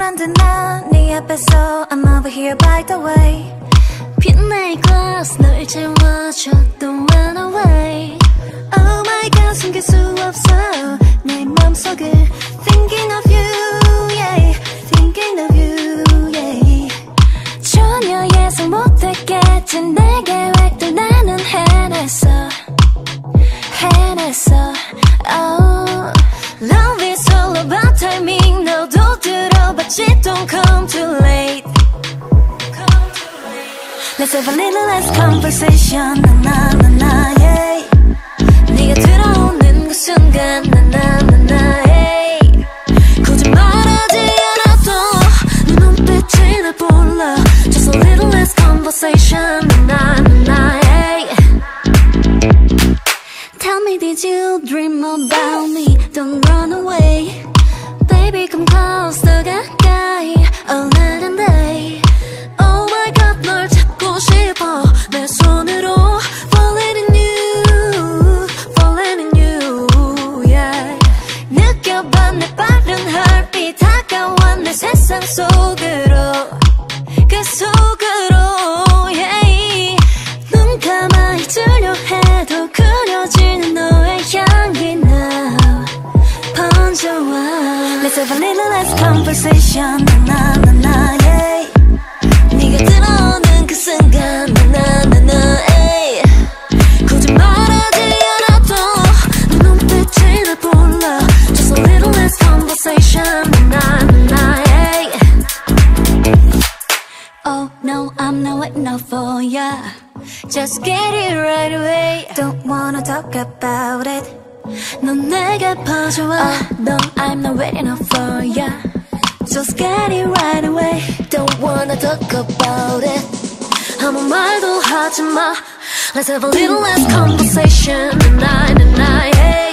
만든 난네 앞에서 I'm over here by the way 빛내 glass 널 채워줘 Don't run away Oh my god 숨길 수 없어 내 맘속을 Thinking of you yeah Thinking of you yeah 전혀 예상 못했겠지 내 계획도 나는 해냈어 Oh Love is all about timing 너도 들어봤지 Don't come too late Let's have a little less conversation 나나나나 yeah 네가 들어오는 그 순간 나나나나 hey 굳이 말하지 않아도 네 눈빛이 날 불러 Just a little less conversation 나나나나 hey Tell me did you dream about me Don't run away Baby come close 더 가까이 All night and day Oh my god 널 잡고 싶어 내 손으로 Falling in you Falling in you yeah 느껴봐 내 빠른 heartbeat 다가와 내 세상 속으로 그 속으로 yeah 눈 감아 잊으려 해도 그려지는 너의 향기 now 번져와 Let's have a little less conversation 나나나나 yeah 네가 들어오는 그 순간 나나나나 hey 굳이 말하지 않아도 네 눈빛이 날 불러 Just a little less conversation 나나나나 hey Oh no I'm not waiting up for ya Just get it right away Don't wanna talk about it 넌 내게 퍼져와 No I'm not waiting up for ya Just get it right away Don't wanna talk about it 아무 말도 하지마 Let's have a little less conversation tonight, tonight, hey